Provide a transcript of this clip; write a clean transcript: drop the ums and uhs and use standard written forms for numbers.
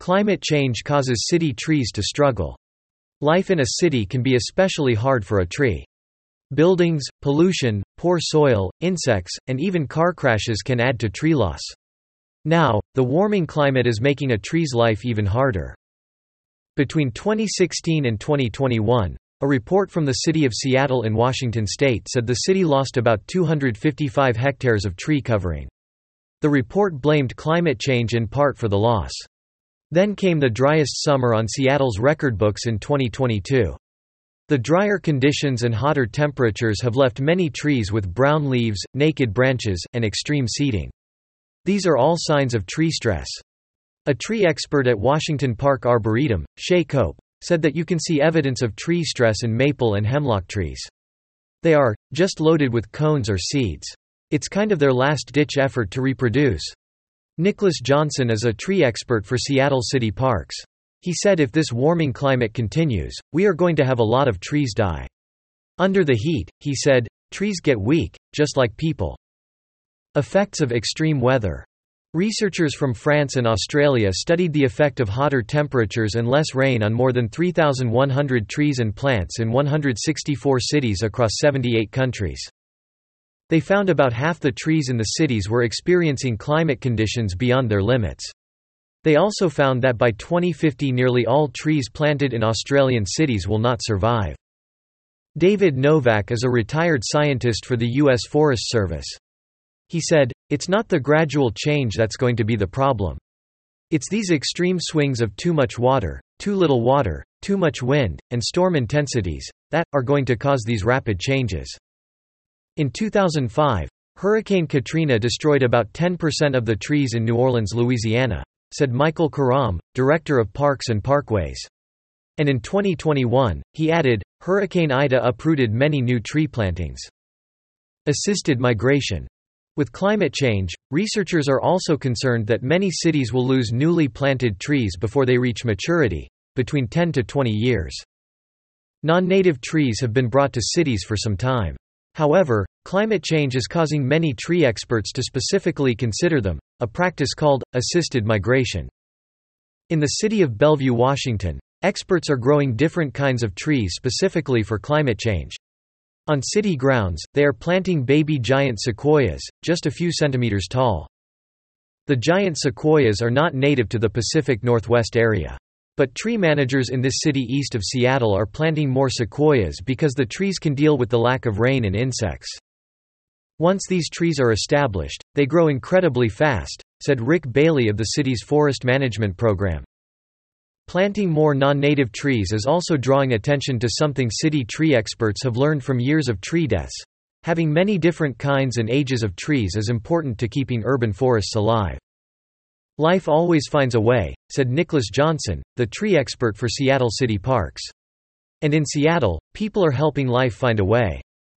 Climate change causes city trees to struggle. Life in a city can be especially hard for a tree. Buildings, pollution, poor soil, insects, and even car crashes can add to tree loss. Now, the warming climate is making a tree's life even harder. Between 2016 and 2021, a report from the city of Seattle in Washington state said the city lost about 255 hectares of tree covering. The report blamed climate change in part for the loss. Then came the driest summer on Seattle's record books in 2022. The drier conditions and hotter temperatures have left many trees with brown leaves, naked branches, and extreme seeding. These are all signs of tree stress. A tree expert at Washington Park Arboretum, Shay Cope, said that you can see evidence of tree stress in maple and hemlock trees. They are just loaded with cones or seeds. It's kind of their last-ditch effort to reproduce. Nicholas Johnson is a tree expert for Seattle City Parks. He said if this warming climate continues, we are going to have a lot of trees die. Under the heat, he said, trees get weak, just like people. Effects of extreme weather. Researchers from France and Australia studied the effect of hotter temperatures and less rain on more than 3,100 trees and plants in 164 cities across 78 countries. They found about half the trees in the cities were experiencing climate conditions beyond their limits. They also found that by 2050 nearly all trees planted in Australian cities will not survive. David Novak is a retired scientist for the U.S. Forest Service. He said, "It's not the gradual change that's going to be the problem. It's these extreme swings of too much water, too little water, too much wind, and storm intensities, that are going to cause these rapid changes." In 2005, Hurricane Katrina destroyed about 10% of the trees in New Orleans, Louisiana, said Michael Karam, director of Parks and Parkways. And in 2021, he added, Hurricane Ida uprooted many new tree plantings. Assisted migration. With climate change, researchers are also concerned that many cities will lose newly planted trees before they reach maturity, between 10 to 20 years. Non-native trees have been brought to cities for some time. However, climate change is causing many tree experts to specifically consider them, a practice called assisted migration. In the city of Bellevue, Washington, experts are growing different kinds of trees specifically for climate change. On city grounds, they are planting baby giant sequoias, just a few centimeters tall. The giant sequoias are not native to the Pacific Northwest area. But tree managers in this city east of Seattle are planting more sequoias because the trees can deal with the lack of rain and insects. Once these trees are established, they grow incredibly fast, said Rick Bailey of the city's forest management program. Planting more non-native trees is also drawing attention to something city tree experts have learned from years of tree deaths. Having many different kinds and ages of trees is important to keeping urban forests alive. Life always finds a way, said Nicholas Johnson, the tree expert for Seattle City Parks. And in Seattle, people are helping life find a way.